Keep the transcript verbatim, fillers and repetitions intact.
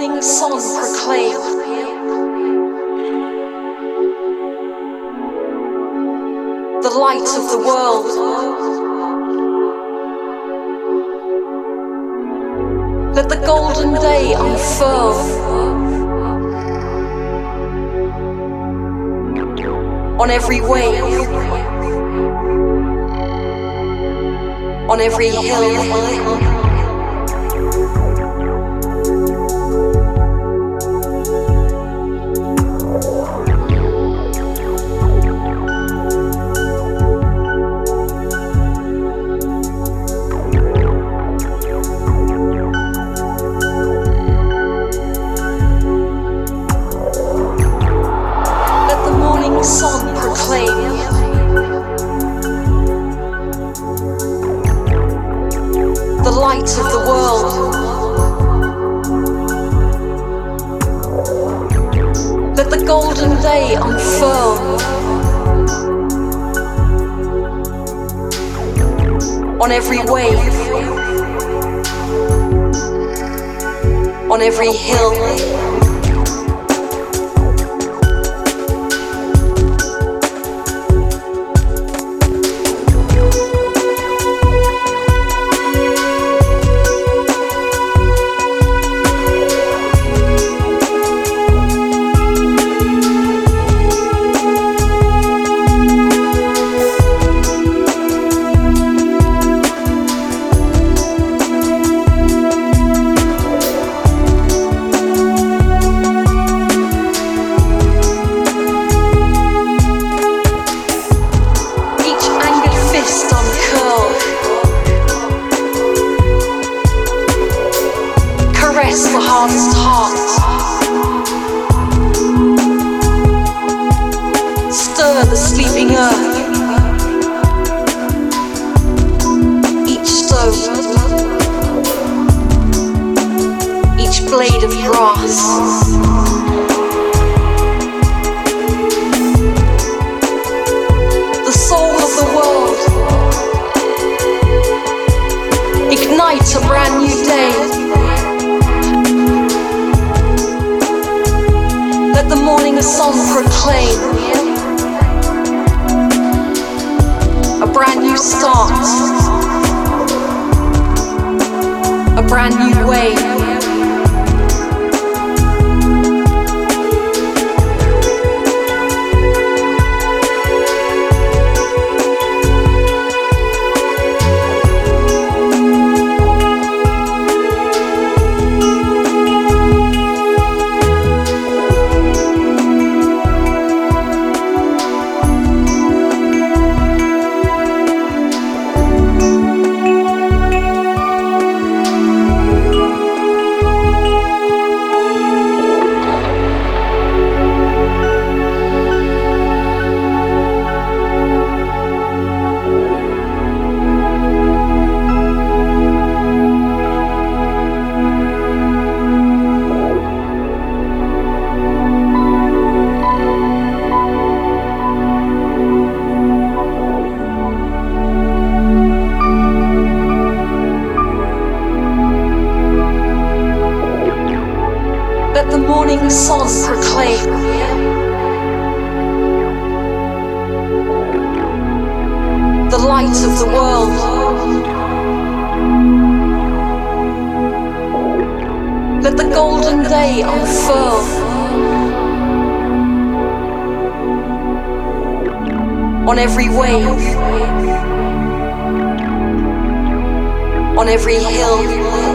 morning sun proclaim the light of the world. Let the golden day unfurl on every wave, on every hill. Sun proclaim the light of the world. Let the golden day unfurl on every wave, on every hill. Caress the hardest heart. Stir the sleeping earth. Each stone, each blade of grass. The soul of the world. Ignite a brand new day. Let the morning sun proclaim a brand new start, a brand new way. Let the morning sun proclaim the light of the world. Let the golden day unfurl on every wave, on every hill.